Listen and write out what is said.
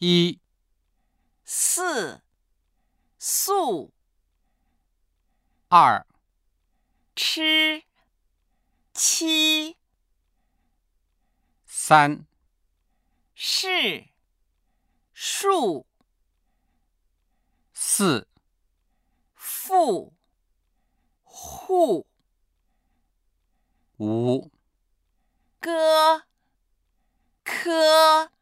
一、 四、素、 二、 吃、七、 三、 是、数、 四、 富、户、 五、 歌、科。